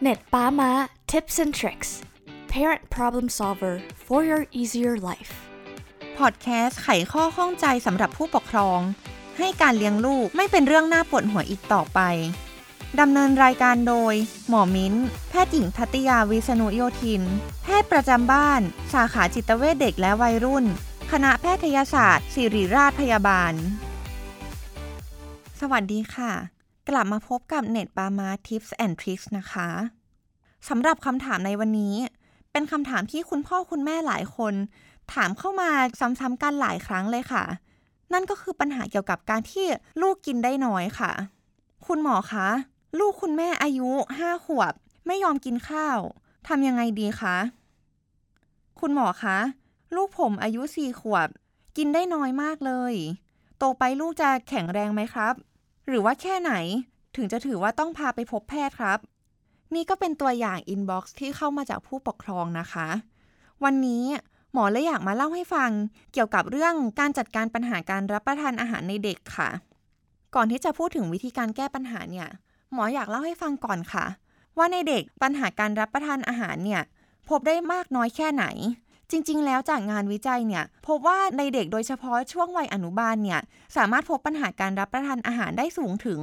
Net Pama Tips and Tricks Parent Problem Solver for your easier life พอดแคสต์ไขข้อข้องใจสำหรับผู้ปกครองให้การเลี้ยงลูกไม่เป็นเรื่องน่าปวดหัวอีกต่อไปดำเนินรายการโดยหมอมิ้นแพทย์หญิงทัตติยาวิษณุโยธินแพทย์ประจำบ้านสาขาจิตเวชเด็กและวัยรุ่นคณะแพทยศาสตร์ศิริราชพยาบาลสวัสดีค่ะกลับมาพบกับเน็ตปามา Tips and Tricks นะคะสำหรับคำถามในวันนี้เป็นคำถามที่คุณพ่อคุณแม่หลายคนถามเข้ามาซ้ำๆกันหลายครั้งเลยค่ะนั่นก็คือปัญหาเกี่ยวกับการที่ลูกกินได้น้อยค่ะคุณหมอคะลูกคุณแม่อายุ5 ขวบไม่ยอมกินข้าวทำยังไงดีคะคุณหมอคะลูกผมอายุ4 ขวบกินได้น้อยมากเลยโตไปลูกจะแข็งแรงไหมครับหรือว่าแค่ไหนถึงจะถือว่าต้องพาไปพบแพทย์ครับนี่ก็เป็นตัวอย่างอินบ็อกซ์ที่เข้ามาจากผู้ปกครองนะคะวันนี้หมอเลยอยากมาเล่าให้ฟังเกี่ยวกับเรื่องการจัดการปัญหาการรับประทานอาหารในเด็กค่ะก่อนที่จะพูดถึงวิธีการแก้ปัญหาเนี่ยหมออยากเล่าให้ฟังก่อนค่ะว่าในเด็กปัญหาการรับประทานอาหารเนี่ยพบได้มากน้อยแค่ไหนจริงๆแล้วจากงานวิจัยเนี่ยพบว่าในเด็กโดยเฉพาะช่วงวัยอนุบาลเนี่ยสามารถพบปัญหาการรับประทานอาหารได้สูงถึง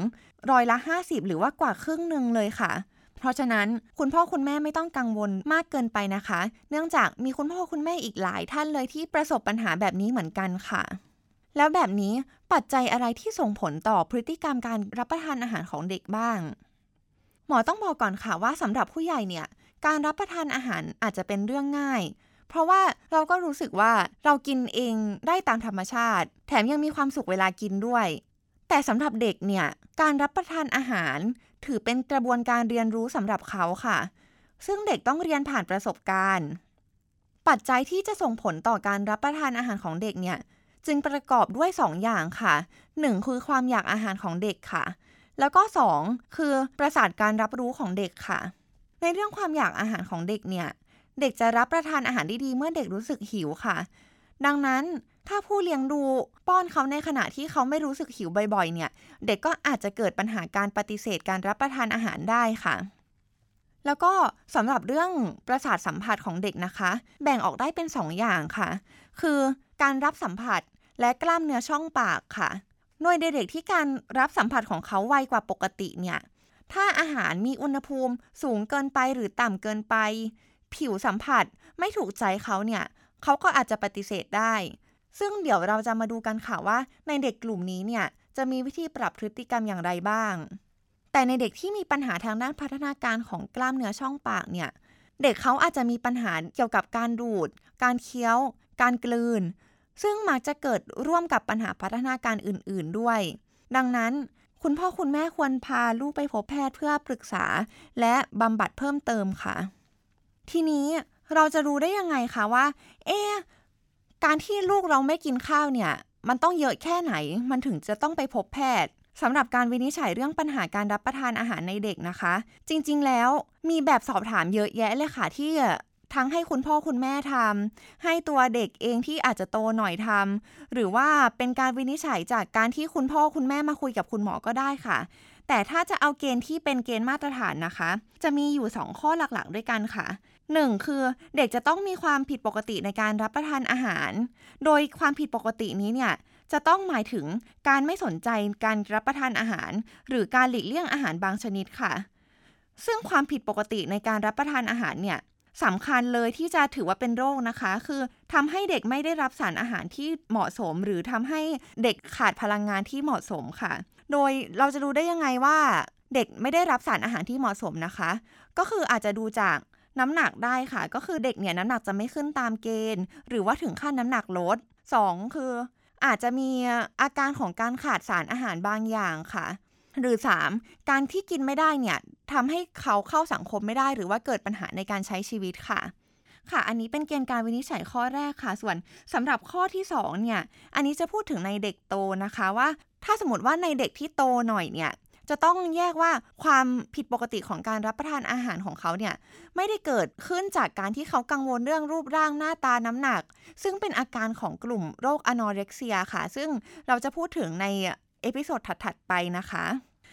50%หรือว่ากว่าครึ่งนึงเลยค่ะเพราะฉะนั้นคุณพ่อคุณแม่ไม่ต้องกังวลมากเกินไปนะคะเนื่องจากมีคุณพ่อคุณแม่อีกหลายท่านเลยที่ประสบปัญหาแบบนี้เหมือนกันค่ะแล้วแบบนี้ปัจจัยอะไรที่ส่งผลต่อพฤติกรรมการรับประทานอาหารของเด็กบ้างหมอต้องบอกก่อนค่ะว่าสำหรับผู้ใหญ่เนี่ยการรับประทานอาหารอาจจะเป็นเรื่องง่ายเพราะว่าเราก็รู้สึกว่าเรากินเองได้ตามธรรมชาติแถมยังมีความสุขเวลากินด้วยแต่สำหรับเด็กเนี่ยการรับประทานอาหารถือเป็นกระบวนการเรียนรู้สำหรับเขาค่ะซึ่งเด็กต้องเรียนผ่านประสบการณ์ปัจจัยที่จะส่งผลต่อการรับประทานอาหารของเด็กเนี่ยจึงประกอบด้วย2 อย่างค่ะ1คือความอยากอาหารของเด็กค่ะแล้วก็2คือประสาทการรับรู้ของเด็กค่ะในเรื่องความอยากอาหารของเด็กเนี่ยเด็กจะรับประทานอาหารได้ดีเมื่อเด็กรู้สึกหิวค่ะดังนั้นถ้าผู้เลี้ยงดูป้อนเขาในขณะที่เขาไม่รู้สึกหิวบ่อยๆเนี่ยเด็กก็อาจจะเกิดปัญหาการปฏิเสธการรับประทานอาหารได้ค่ะแล้วก็สำหรับเรื่องประสาทสัมผัสของเด็กนะคะแบ่งออกได้เป็น2 อย่างค่ะคือการรับสัมผัสและกล้ามเนื้อช่องปากค่ะโดยเด็กๆที่การรับสัมผัสของเขาไวกว่าปกติเนี่ยถ้าอาหารมีอุณหภูมิสูงเกินไปหรือต่ำเกินไปผิวสัมผัสไม่ถูกใจเขาเนี่ยเขาก็อาจจะปฏิเสธได้ซึ่งเดี๋ยวเราจะมาดูกันค่ะว่าในเด็กกลุ่มนี้เนี่ยจะมีวิธีปรับพฤติกรรมอย่างไรบ้างแต่ในเด็กที่มีปัญหาทางด้านพัฒนาการของกล้ามเนื้อช่องปากเนี่ยเด็กเขาอาจจะมีปัญหาเกี่ยวกับการดูดการเคี้ยวการกลืนซึ่งมักจะเกิดร่วมกับปัญหาพัฒนาการอื่นๆด้วยดังนั้นคุณพ่อคุณแม่ควรพาลูกไปพบแพทย์เพื่อปรึกษาและบำบัดเพิ่มเติมค่ะทีนี้เราจะรู้ได้ยังไงคะว่าการที่ลูกเราไม่กินข้าวเนี่ยมันต้องเยอะแค่ไหนมันถึงจะต้องไปพบแพทย์สำหรับการวินิจฉัยเรื่องปัญหาการรับประทานอาหารในเด็กนะคะจริงๆแล้วมีแบบสอบถามเยอะแยะเลยค่ะที่ทั้งให้คุณพ่อคุณแม่ทำให้ตัวเด็กเองที่อาจจะโตหน่อยทำหรือว่าเป็นการวินิจฉัยจากการที่คุณพ่อคุณแม่มาคุยกับคุณหมอก็ได้ค่ะแต่ถ้าจะเอาเกณฑ์ที่เป็นเกณฑ์มาตรฐานนะคะจะมีอยู่2 ข้อหลักๆด้วยกันค่ะ1คือเด็กจะต้องมีความผิดปกติในการรับประทานอาหารโดยความผิดปกตินี้เนี่ยจะต้องหมายถึงการไม่สนใจการรับประทานอาหารหรือการหลีกเลี่ยงอาหารบางชนิดค่ะซึ่งความผิดปกติในการรับประทานอาหารเนี่ยสำคัญเลยที่จะถือว่าเป็นโรคนะคะคือทำให้เด็กไม่ได้รับสารอาหารที่เหมาะสมหรือทำให้เด็กขาดพลังงานที่เหมาะสมค่ะโดยเราจะรู้ได้ยังไงว่าเด็กไม่ได้รับสารอาหารที่เหมาะสมนะคะก็คืออาจจะดูจากน้ำหนักได้ค่ะก็คือเด็กเนี่ยน้ำหนักจะไม่ขึ้นตามเกณฑ์หรือว่าถึงขั้นน้ำหนักลด2คืออาจจะมีอาการของการขาดสารอาหารบางอย่างค่ะหรือ3การที่กินไม่ได้เนี่ยทำให้เขาเข้าสังคมไม่ได้หรือว่าเกิดปัญหาในการใช้ชีวิตค่ะอันนี้เป็นเกณฑ์การวินิจฉัยข้อแรกค่ะส่วนสำหรับข้อที่2เนี่ยอันนี้จะพูดถึงในเด็กโตนะคะว่าถ้าสมมติว่าในเด็กที่โตหน่อยเนี่ยจะต้องแยกว่าความผิดปกติของการรับประทานอาหารของเขาเนี่ยไม่ได้เกิดขึ้นจากการที่เขากังวลเรื่องรูปร่างหน้าตาน้ำหนักซึ่งเป็นอาการของกลุ่มโรคอะนอเร็กเซียค่ะซึ่งเราจะพูดถึงในเอพิโซดถัดๆไปนะคะ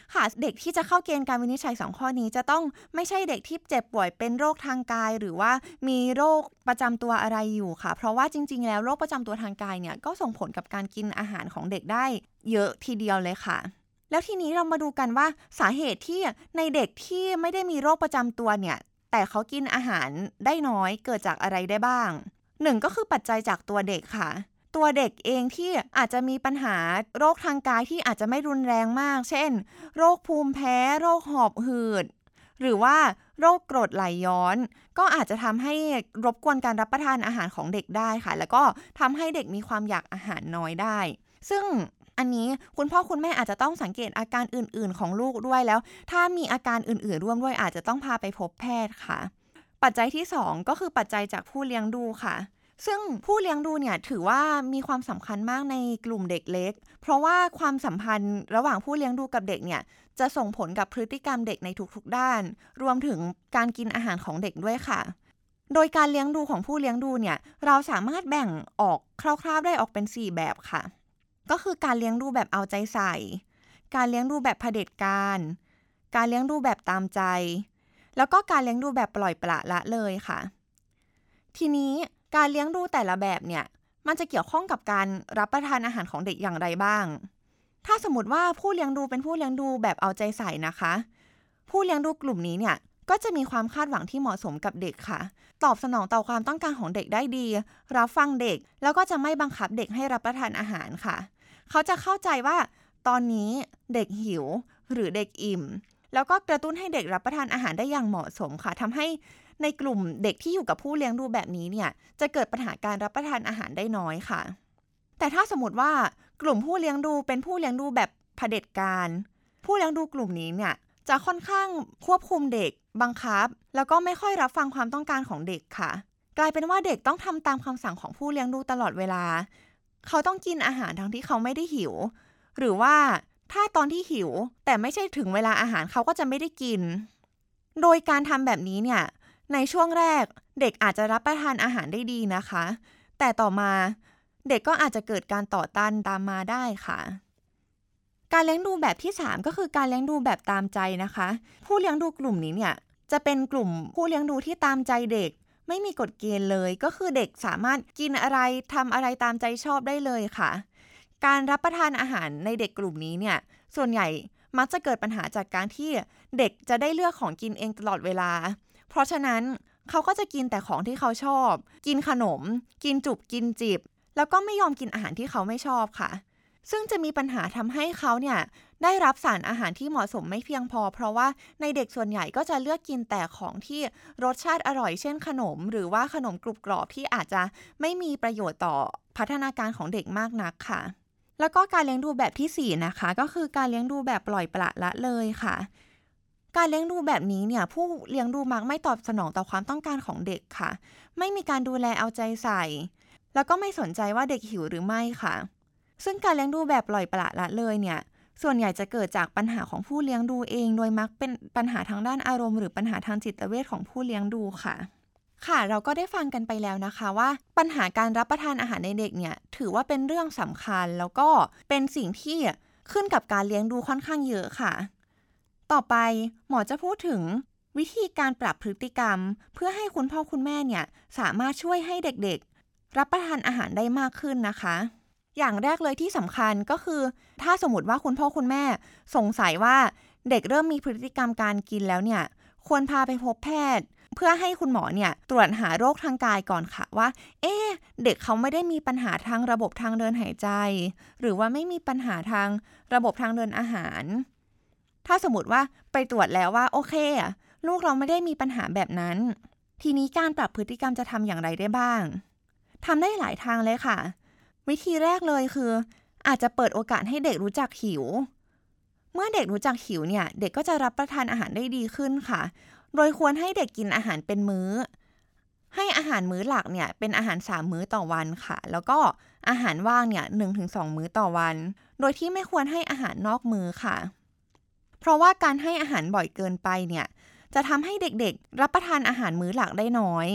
ค่ะเด็กที่จะเข้าเกณฑ์การวินิจฉัย2ข้อนี้จะต้องไม่ใช่เด็กที่เจ็บป่วยเป็นโรคทางกายหรือว่ามีโรคประจำตัวอะไรอยู่ค่ะเพราะว่าจริงๆแล้วโรคประจำตัวทางกายเนี่ยก็ส่งผลกับการกินอาหารของเด็กได้เยอะทีเดียวเลยค่ะแล้วทีนี้เรามาดูกันว่าสาเหตุที่ในเด็กที่ไม่ได้มีโรคประจำตัวเนี่ยแต่เขากินอาหารได้น้อยเกิดจากอะไรได้บ้าง1ก็คือปัจจัยจากตัวเด็กค่ะตัวเด็กเองที่อาจจะมีปัญหาโรคทางกายที่อาจจะไม่รุนแรงมากเช่นโรคภูมิแพ้โรคหอบหืดหรือว่าโรคกรดไหลย้อนก็อาจจะทำให้รบกวนการรับประทานอาหารของเด็กได้ค่ะแล้วก็ทำให้เด็กมีความอยากอาหารน้อยได้ซึ่งอันนี้คุณพ่อคุณแม่อาจจะต้องสังเกตอาการอื่นๆของลูกด้วยแล้วถ้ามีอาการอื่นๆร่วมด้วยอาจจะต้องพาไปพบแพทย์ค่ะปัจจัยที่2ก็คือปัจจัยจากผู้เลี้ยงดูค่ะซึ่งผู้เลี้ยงดูเนี่ยถือว่ามีความสำคัญมากในกลุ่มเด็กเล็กเพราะว่าความสัมพันธ์ระหว่างผู้เลี้ยงดูกับเด็กเนี่ยจะส่งผลกับพฤติกรรมเด็กในทุกๆด้านรวมถึงการกินอาหารของเด็กด้วยค่ะโดยการเลี้ยงดูของผู้เลี้ยงดูเนี่ยเราสามารถแบ่งออกคร่าวๆได้ออกเป็น4แบบค่ะก็คือการเลี้ยงดูแบบเอาใจใส่การเลี้ยงดูแบบเผด็จการการเลี้ยงดูแบบตามใจแล้วก็การเลี้ยงดูแบบปล่อยปละละเลยค่ะทีนี้การเลี้ยงดูแต่ละแบบเนี่ยมันจะเกี่ยวข้องกับการรับประทานอาหารของเด็กอย่างไรบ้างถ้าสมมติว่าผู้เลี้ยงดูเป็นผู้เลี้ยงดูแบบเอาใจใส่นะคะผู้เลี้ยงดูกลุ่มนี้เนี่ยก็จะมีความคาดหวังที่เหมาะสมกับเด็กค่ะตอบสนองต่อความต้องการของเด็กได้ดีรับฟังเด็กแล้วก็จะไม่บังคับเด็กให้รับประทานอาหารค่ะเขาจะเข้าใจว่าตอนนี้เด็กหิวหรือเด็กอิ่มแล้วก็กระตุ้นให้เด็กรับประทานอาหารได้อย่างเหมาะสมค่ะทำให้ในกลุ่มเด็กที่อยู่กับผู้เลี้ยงดูแบบนี้เนี่ยจะเกิดปัญหาการรับประทานอาหารได้น้อยค่ะแต่ถ้าสมมติว่ากลุ่มผู้เลี้ยงดูเป็นผู้เลี้ยงดูแบบเผด็จการผู้เลี้ยงดูกลุ่มนี้เนี่ยจะค่อนข้างควบคุมเด็กบังคับแล้วก็ไม่ค่อยรับฟังความต้องการของเด็กค่ะกลายเป็นว่าเด็กต้องทำตามคำสั่งของผู้เลี้ยงดูตลอดเวลาเขาต้องกินอาหารทั้งที่เขาไม่ได้หิวหรือว่าถ้าตอนที่หิวแต่ไม่ใช่ถึงเวลาอาหารเขาก็จะไม่ได้กินโดยการทำแบบนี้เนี่ยในช่วงแรกเด็กอาจจะรับประทานอาหารได้ดีนะคะแต่ต่อมาเด็กก็อาจจะเกิดการต่อต้านตามมาได้ค่ะการเลี้ยงดูแบบที่3ก็คือการเลี้ยงดูแบบตามใจนะคะผู้เลี้ยงดูกลุ่มนี้เนี่ยจะเป็นกลุ่มผู้เลี้ยงดูที่ตามใจเด็กไม่มีกฎเกณฑ์เลยก็คือเด็กสามารถกินอะไรทำอะไรตามใจชอบได้เลยค่ะการรับประทานอาหารในเด็กกลุ่มนี้เนี่ยส่วนใหญ่มักจะเกิดปัญหาจากการที่เด็กจะได้เลือกของกินเองตลอดเวลาเพราะฉะนั้นเขาก็จะกินแต่ของที่เขาชอบกินขนมกินจุบกินจิบแล้วก็ไม่ยอมกินอาหารที่เขาไม่ชอบค่ะซึ่งจะมีปัญหาทำให้เขาเนี่ยได้รับสารอาหารที่เหมาะสมไม่เพียงพอเพราะว่าในเด็กส่วนใหญ่ก็จะเลือกกินแต่ของที่รสชาติอร่อยเช่นขนมหรือว่าขนมกรุบกรอบที่อาจจะไม่มีประโยชน์ต่อพัฒนาการของเด็กมากนักค่ะแล้วก็การเลี้ยงดูแบบที่4นะคะก็คือการเลี้ยงดูแบบปล่อยปละละเลยค่ะการเลี้ยงดูแบบนี้เนี่ยผู้เลี้ยงดูมักไม่ตอบสนองต่อความต้องการของเด็กค่ะไม่มีการดูแลเอาใจใส่แล้วก็ไม่สนใจว่าเด็กหิวหรือไม่ค่ะซึ่งการเลี้ยงดูแบบปล่อยปละละเลยเนี่ยส่วนใหญ่จะเกิดจากปัญหาของผู้เลี้ยงดูเองโดยมักเป็นปัญหาทางด้านอารมณ์หรือปัญหาทางจิตเวชของผู้เลี้ยงดูค่ะเราก็ได้ฟังกันไปแล้วนะคะว่าปัญหาการรับประทานอาหารในเด็กเนี่ยถือว่าเป็นเรื่องสำคัญแล้วก็เป็นสิ่งที่ขึ้นกับการเลี้ยงดูค่อนข้างเยอะค่ะต่อไปหมอจะพูดถึงวิธีการปรับพฤติกรรมเพื่อให้คุณพ่อคุณแม่เนี่ยสามารถช่วยให้เด็กๆรับประทานอาหารได้มากขึ้นนะคะอย่างแรกเลยที่สำคัญก็คือถ้าสมมติว่าคุณพ่อคุณแม่สงสัยว่าเด็กเริ่มมีพฤติกรรมการกินแล้วเนี่ยควรพาไปพบแพทย์เพื่อให้คุณหมอเนี่ยตรวจหาโรคทางกายก่อนค่ะว่าเด็กเขาไม่ได้มีปัญหาทางระบบทางเดินหายใจหรือว่าไม่มีปัญหาทางระบบทางเดินอาหารถ้าสมมติว่าไปตรวจแล้วว่าโอเคลูกเราไม่ได้มีปัญหาแบบนั้นทีนี้การปรับพฤติกรรมจะทำอย่างไรได้บ้างทำได้หลายทางเลยค่ะวิธีแรกเลยคืออาจจะเปิดโอกาสให้เด็กรู้จักหิวเมื่อเด็กรู้จักหิวเนี่ยเด็กก็จะรับประทานอาหารได้ดีขึ้นค่ะโดยควรให้เด็กกินอาหารเป็นมื้อให้อาหารมื้อหลักเนี่ยเป็นอาหาร3มื้อต่อวันค่ะแล้วก็อาหารว่างเนี่ย 1-2 มื้อต่อวันโดยที่ไม่ควรให้อาหารนอกมื้อค่ะเพราะว่าการให้อาหารบ่อยเกินไปเนี่ยจะทำให้เด็กๆรับประทานอาหารมื้อหลักได้น้อย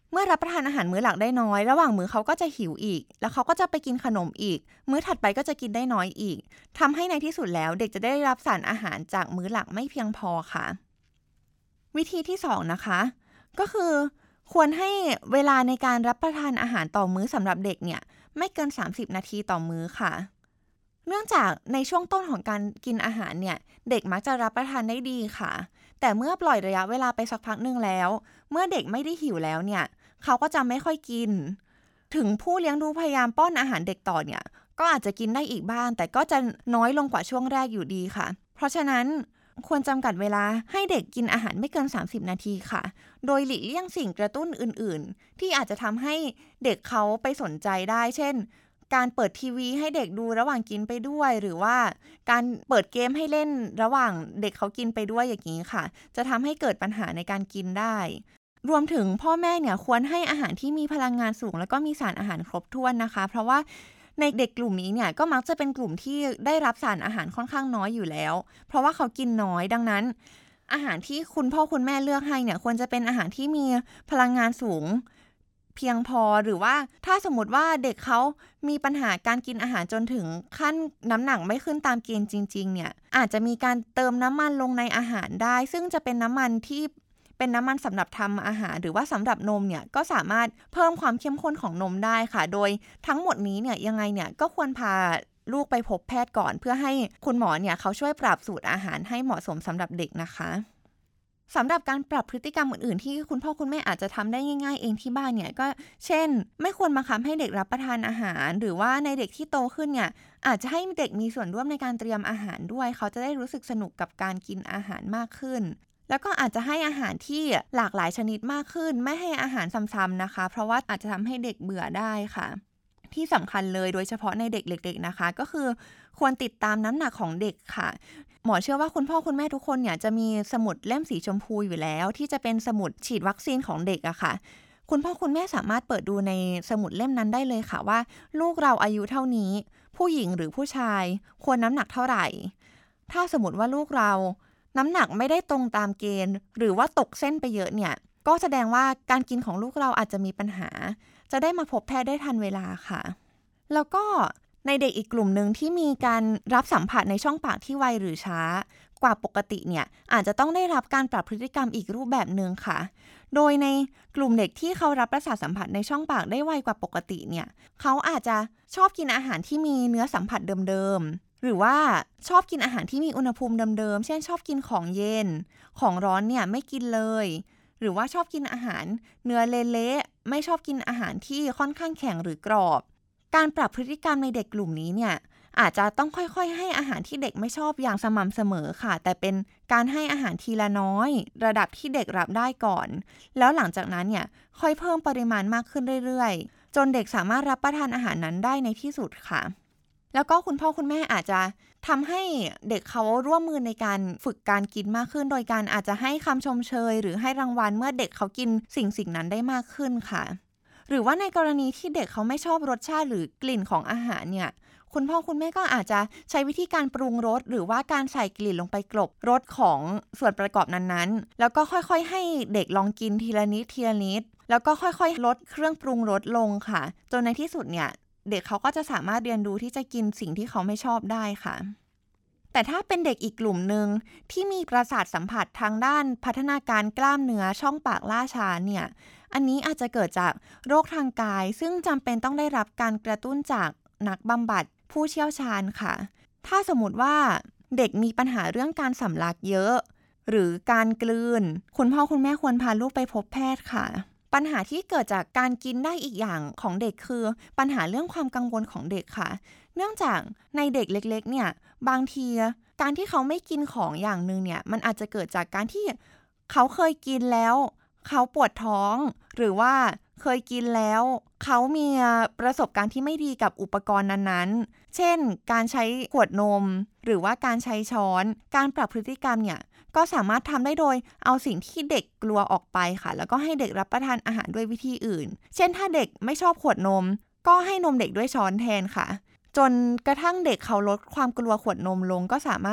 เมื่อรับประทานอาหารมื้อหลักได้น้อยระหว่างมื้อเขาก็จะหิวอีกแล้วเขาก็จะไปกินขนมอีกมื้อถัดไปก็จะกินได้น้อยอีกทำให้ในที่สุดแล้วเด็กจะได้รับสารอาหารจากมื้อหลักไม่เพียงพอค่ะวิธีที่2นะคะก็คือควรให้เวลาในการรับประทานอาหารต่อมื้อสำหรับเด็กเนี่ยไม่เกิน30นาทีต่อมื้อค่ะเนื่องจากในช่วงต้นของการกินอาหารเนี่ยเด็กมักจะรับประทานได้ดีค่ะแต่เมื่อปล่อยระยะเวลาไปสักพักนึงแล้วเมื่อเด็กไม่ได้หิวแล้วเนี่ยเขาก็จะไม่ค่อยกินถึงผู้เลี้ยงดูพยายามป้อนอาหารเด็กต่อเนี่ยก็อาจจะกินได้อีกบ้างแต่ก็จะน้อยลงกว่าช่วงแรกอยู่ดีค่ะเพราะฉะนั้นควรจำกัดเวลาให้เด็กกินอาหารไม่เกิน30นาทีค่ะโดยหลีกเลี่ยงสิ่งกระตุ้นอื่นๆที่อาจจะทำให้เด็กเขาไปสนใจได้เช่นการเปิดทีวีให้เด็กดูระหว่างกินไปด้วยหรือว่าการเปิดเกมให้เล่นระหว่างเด็กเขากินไปด้วยอย่างนี้ค่ะจะทำให้เกิดปัญหาในการกินได้รวมถึงพ่อแม่เนี่ยควรให้อาหารที่มีพลังงานสูงแล้วก็มีสารอาหารครบถ้วนนะคะเพราะว่าในเด็กกลุ่มนี้เนี่ยก็มักจะเป็นกลุ่มที่ได้รับสารอาหารค่อนข้างน้อยอยู่แล้วเพราะว่าเขากินน้อยดังนั้นอาหารที่คุณพ่อคุณแม่เลือกให้เนี่ยควรจะเป็นอาหารที่มีพลังงานสูงเพียงพอหรือว่าถ้าสมมติว่าเด็กเขามีปัญหาการกินอาหารจนถึงขั้นน้ำหนักไม่ขึ้นตามเกณฑ์จริงๆเนี่ยอาจจะมีการเติมน้ำมันลงในอาหารได้ซึ่งจะเป็นน้ำมันที่เป็นน้ำมันสำหรับทำอาหารหรือว่าสำหรับนมเนี่ยก็สามารถเพิ่มความเข้มข้นของนมได้ค่ะโดยทั้งหมดนี้เนี่ยยังไงเนี่ยก็ควรพาลูกไปพบแพทย์ก่อนเพื่อให้คุณหมอเนี่ยเขาช่วยปรับสูตรอาหารให้เหมาะสมสำหรับเด็กนะคะสำหรับการปรับพฤติกรรมอื่นๆที่คุณพ่อคุณแม่อาจจะทำได้ง่ายๆเองที่บ้านเนี่ยก็เช่นไม่ควรบังคับให้เด็กรับประทานอาหารหรือว่าในเด็กที่โตขึ้นเนี่ยอาจจะให้เด็กมีส่วนร่วมในการเตรียมอาหารด้วยเขาจะได้รู้สึกสนุกกับการกินอาหารมากขึ้นแล้วก็อาจจะให้อาหารที่หลากหลายชนิดมากขึ้นไม่ให้อาหารซ้ำๆนะคะเพราะว่าอาจจะทำให้เด็กเบื่อได้ค่ะที่สำคัญเลยโดยเฉพาะในเด็กเล็กๆนะคะก็คือควรติดตามน้ำหนักของเด็กค่ะหมอเชื่อว่าคุณพ่อคุณแม่ทุกคนเนี่ยจะมีสมุดเล่มสีชมพูอยู่แล้วที่จะเป็นสมุดฉีดวัคซีนของเด็กอะค่ะคุณพ่อคุณแม่สามารถเปิดดูในสมุดเล่มนั้นได้เลยค่ะว่าลูกเราอายุเท่านี้ผู้หญิงหรือผู้ชายควรน้ำหนักเท่าไหร่ถ้าสมมติว่าลูกเราน้ำหนักไม่ได้ตรงตามเกณฑ์หรือว่าตกเส้นไปเยอะเนี่ยก็แสดงว่าการกินของลูกเราอาจจะมีปัญหาจะได้มาพบแพทย์ได้ทันเวลาค่ะแล้วก็ในเด็กอีกกลุ่มหนึ่งที่มีการรับสัมผัสในช่องปากที่ไวหรือช้ากว่าปกติเนี่ยอาจจะต้องได้รับการปรับพฤติกรรมอีกรูปแบบนึงค่ะโดยในกลุ่มเด็กที่เขารับประสาทสัมผัสในช่องปากได้ไวกว่าปกติเนี่ยเขาอาจจะชอบกินอาหารที่มีเนื้อสัมผัสเดิมๆหรือว่าชอบกินอาหารที่มีอุณหภูมิเดิมๆเช่นชอบกินของเย็นของร้อนเนี่ยไม่กินเลยหรือว่าชอบกินอาหารเนื้อเละๆไม่ชอบกินอาหารที่ค่อนข้างแข็งหรือกรอบการปรับพฤติกรรมในเด็กกลุ่มนี้เนี่ยอาจจะต้องค่อยๆให้อาหารที่เด็กไม่ชอบอย่างสม่ำเสมอค่ะแต่เป็นการให้อาหารทีละน้อยระดับที่เด็กรับได้ก่อนแล้วหลังจากนั้นเนี่ยค่อยเพิ่มปริมาณมากขึ้นเรื่อยๆจนเด็กสามารถรับประทานอาหารนั้นได้ในที่สุดค่ะแล้วก็คุณพ่อคุณแม่อาจจะทำให้เด็กเขาร่วมมือในการฝึกการกินมากขึ้นโดยการอาจจะให้คำชมเชยหรือให้รางวัลเมื่อเด็กเขากินสิ่งนั้นได้มากขึ้นค่ะหรือว่าในกรณีที่เด็กเขาไม่ชอบรสชาติหรือกลิ่นของอาหารเนี่ยคุณพ่อคุณแม่ก็อาจจะใช้วิธีการปรุงรสหรือว่าการใส่กลิ่นลงไปกลบรสของส่วนประกอบนั้นๆแล้วก็ค่อยๆให้เด็กลองกินทีละนิดทีละนิดแล้วก็ค่อยๆลดเครื่องปรุงรสลงค่ะจนในที่สุดเนี่ยเด็กเขาก็จะสามารถเรียนรู้ที่จะกินสิ่งที่เขาไม่ชอบได้ค่ะแต่ถ้าเป็นเด็กอีกกลุ่มนึงที่มีประสาทสัมผัสทางด้านพัฒนาการกล้ามเนื้อช่องปากล่าช้าเนี่ยอันนี้อาจจะเกิดจากโรคทางกายซึ่งจำเป็นต้องได้รับการกระตุ้นจากนักบำบัดผู้เชี่ยวชาญค่ะถ้าสมมติว่าเด็กมีปัญหาเรื่องการสำลักเยอะหรือการกลืนคุณพ่อคุณแม่ควรพาลูกไปพบแพทย์ค่ะปัญหาที่เกิดจากการกินได้อีกอย่างของเด็กคือปัญหาเรื่องความกังวลของเด็กค่ะเนื่องจากในเด็กเล็กๆเนี่ยบางทีการที่เขาไม่กินของอย่างนึงเนี่ยมันอาจจะเกิดจากการที่เขาเคยกินแล้วเขาปวดท้องหรือว่าเคยกินแล้วเขามีประสบการณ์ที่ไม่ดีกับอุปกรณ์นั้นๆเช่นการใช้ขวดนมหรือว่าการใช้ช้อนการปรับพฤติกรรมเนี่ยก็สามารถทำได้โดยเอาสิ่งที่เด็กกลัวออกไปค่ะแล้วก็ให้เด็กรับประทานอาหารด้วยวิธีอื่นเช่นถ้าเด็กไม่ชอบขวดนมก็ให้นมเด็กด้วยช้อนแทนค่ะจนกระทั่งเด็กเขาลดความกลัวขวดนมลงก็สามารถ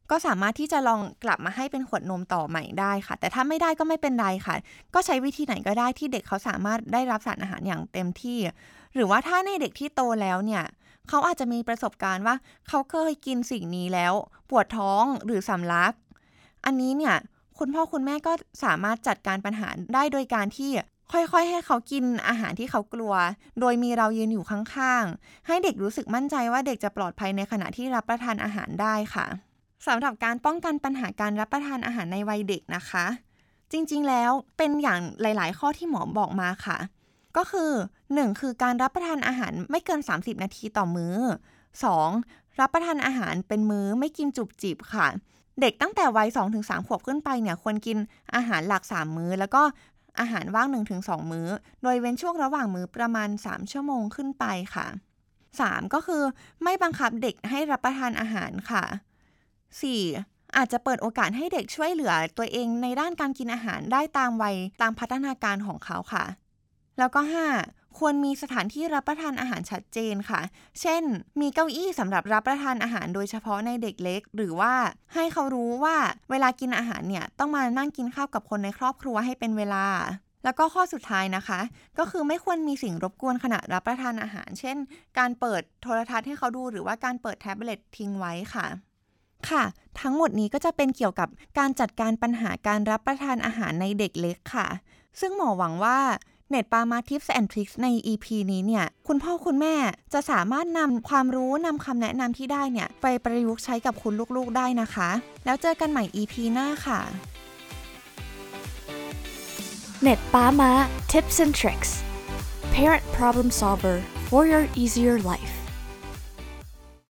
ก็สามารถที่จะลองกลับมาให้เป็นขวดนมต่อใหม่ได้ค่ะแต่ถ้าไม่ได้ก็ไม่เป็นไรค่ะก็ใช้วิธีไหนก็ได้ที่เด็กเขาสามารถได้รับสารอาหารอย่างเต็มที่หรือว่าถ้าในเด็กที่โตแล้วเนี่ยเขาอาจจะมีประสบการณ์ว่าเขาเคยกินสิ่งนี้แล้วปวดท้องหรือสำลักอันนี้เนี่ยคุณพ่อคุณแม่ก็สามารถจัดการปัญหาได้โดยการที่ค่อยๆให้เขากินอาหารที่เขากลัวโดยมีเรายืนอยู่ข้างๆให้เด็กรู้สึกมั่นใจว่าเด็กจะปลอดภัยในขณะที่รับประทานอาหารได้ค่ะสำหรับการป้องกันปัญหาการรับประทานอาหารในวัยเด็กนะคะจริงๆแล้วเป็นอย่างหลายๆข้อที่หมอบอกมาค่ะก็คือ1คือการรับประทานอาหารไม่เกิน30นาทีต่อมื้อ2รับประทานอาหารเป็นมื้อไม่กินจุบจิบค่ะเด็กตั้งแต่วัย 2-3 ขวบขึ้นไปเนี่ยควรกินอาหารหลัก3มื้อแล้วก็อาหารว่าง 1-2 มื้อโดยเว้นช่วงระหว่างมื้อประมาณ3ชั่วโมงขึ้นไปค่ะ3ก็คือไม่บังคับเด็กให้รับประทานอาหารค่ะ4อาจจะเปิดโอกาสให้เด็กช่วยเหลือตัวเองในด้านการกินอาหารได้ตามวัยตามพัฒนาการของเขาค่ะแล้วก็5ควรมีสถานที่รับประทานอาหารชัดเจนค่ะเช่นมีเก้าอี้สำหรับรับประทานอาหารโดยเฉพาะในเด็กเล็กหรือว่าให้เขารู้ว่าเวลากินอาหารเนี่ยต้องมานั่งกินข้าวกับคนในครอบครัวให้เป็นเวลาแล้วก็ข้อสุดท้ายนะคะก็คือไม่ควรมีสิ่งรบกวนขณะรับประทานอาหารเช่นการเปิดโทรทัศน์ให้เขาดูหรือว่าการเปิดแท็บเล็ตทิ้งไว้ค่ะทั้งหมดนี้ก็จะเป็นเกี่ยวกับการจัดการปัญหาการรับประทานอาหารในเด็กเล็กค่ะซึ่งหมอหวังว่าเน็ตปามา Tips and Tricks ใน EP นี้เนี่ยคุณพ่อคุณแม่จะสามารถนำความรู้นำคำแนะนำที่ได้เนี่ยไปประยุกต์ใช้กับคุณลูกๆได้นะคะแล้วเจอกันใหม่ EP หน้าค่ะ Net Pama Tips and Tricks Parent Problem Solver for your easier life